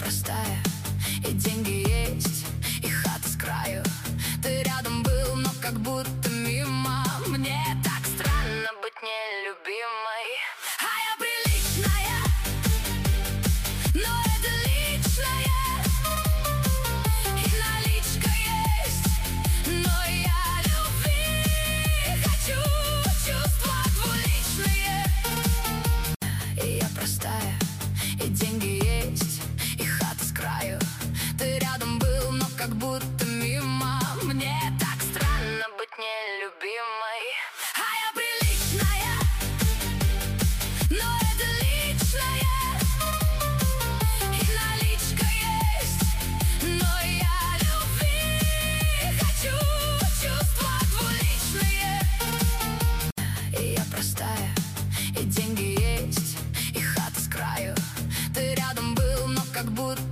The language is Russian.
простая, и деньги есть, и хата с краю. Ты рядом был, но как будто мимо. Мне так странно быть нелюбимой. А я приличная, но это личное. И наличка есть, но я любви хочу. Чувства двуличные. И я простая, и деньги есть, и хата с краю. Ты рядом был, но как будто мимо. Мне так странно быть нелюбимой. А я приличная, но это личное. И наличка есть, но я любви хочу. Чувства двуличные. И я простая, и деньги есть, и хата с краю. Ты рядом был, но как будто